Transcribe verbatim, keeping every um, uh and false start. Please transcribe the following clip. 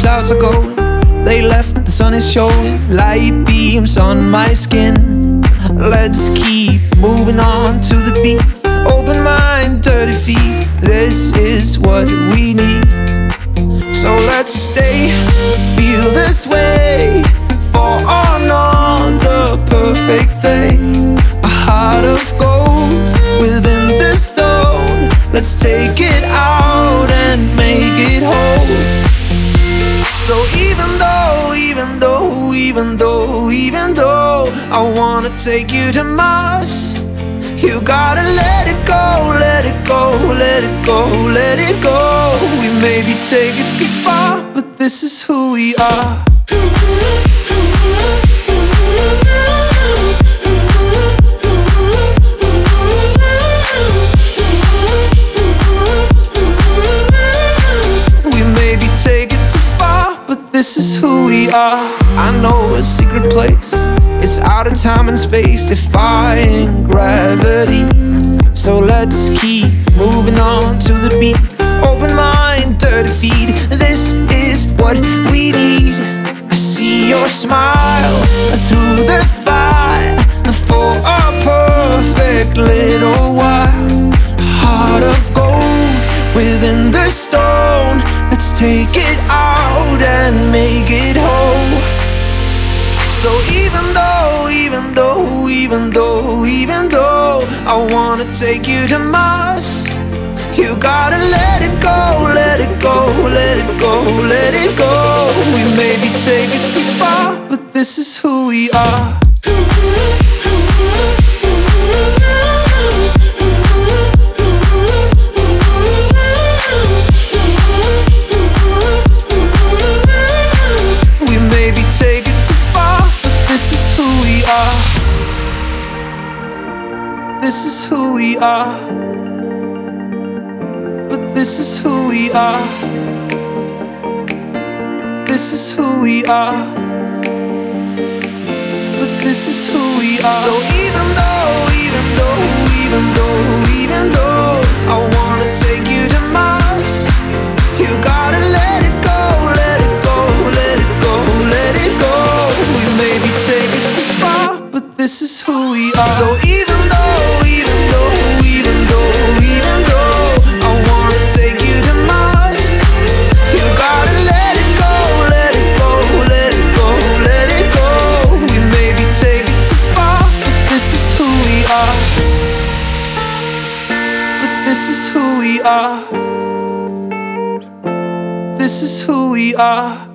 clouds are golden. They left, the sun is showing light beams on my skin. Let's keep moving on to the beat. Open mind, dirty feet. This is what we need. So let's stay, feel this way for another perfect day. A heart of gold within this stone. Let's take it out and make it whole. So even though, even though, even though, even though I wanna take you to Mars, you gotta let it go, let it go, let it go, let it go. We maybe take it too far, but this is who we are. We maybe take it too far, but this is who we are. I know a secret place. It's out of time and space, defying gravity. So let's keep moving on to the beat. Open mind, dirty feet. This is what we need. I see your smile through the fire for a perfect little while. A heart of gold within the stone. Let's take it out and make it whole. So even though, even though, even though, even though I wanna take you to Mars, you gotta let it go, let it go, let it go, let it go. We maybe take it too far, but this is who we are. We maybe take it too far, this is who we are. This is who we are. But this is who we are. This is who we are. But this is who we are. So even though, even though, even though, even though I wanna take you to Mars, you gotta let it go, let it go, let it go, let it go. We maybe take it too far, but this is who we are. So even though, even though, even though, even though I wanna take you to Mars, you gotta let it go, let it go, let it go, let it go. We maybe take it too far, but this is who we are. But this is who we are. This is who we are.